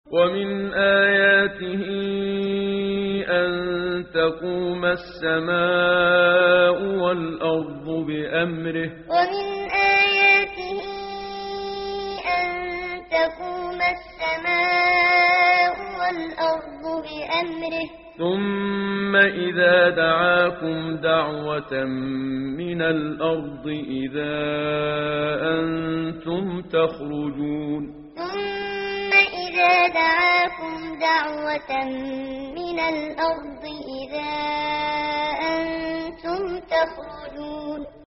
ومن آياته أن تقوم السماء والأرض بأمره ومن آياته أن تقوم السماء والأرض بأمره ثم إذا دعاكم دعوة من الأرض إذا أنتم تخرجون ثم إذا دعاكم دعوة من الأرض إذا أنتم تخرجون